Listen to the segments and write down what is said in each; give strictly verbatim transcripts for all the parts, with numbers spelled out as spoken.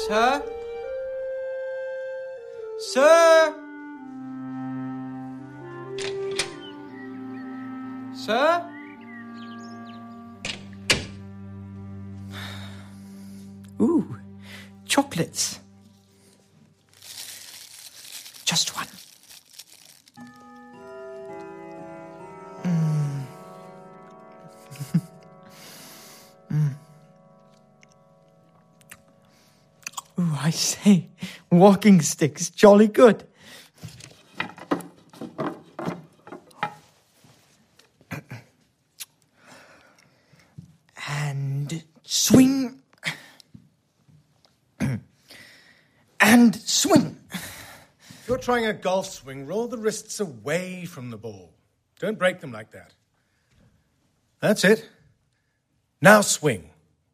Sir? Sir? Sir? Ooh, chocolates. Just one. Mm. mm. Ooh, I say, walking sticks, jolly good. And swing. And swing. If you're trying a golf swing, roll the wrists away from the ball. Don't break them like that. That's it. Now swing.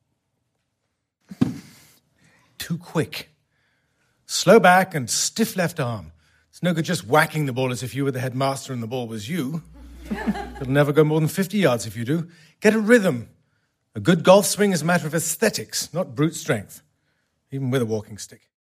Too quick. Slow back and stiff left arm. It's no good just whacking the ball as if you were the headmaster and the ball was you. It'll never go more than fifty yards if you do. Get a rhythm. A good golf swing is a matter of aesthetics, not brute strength, even with a walking stick.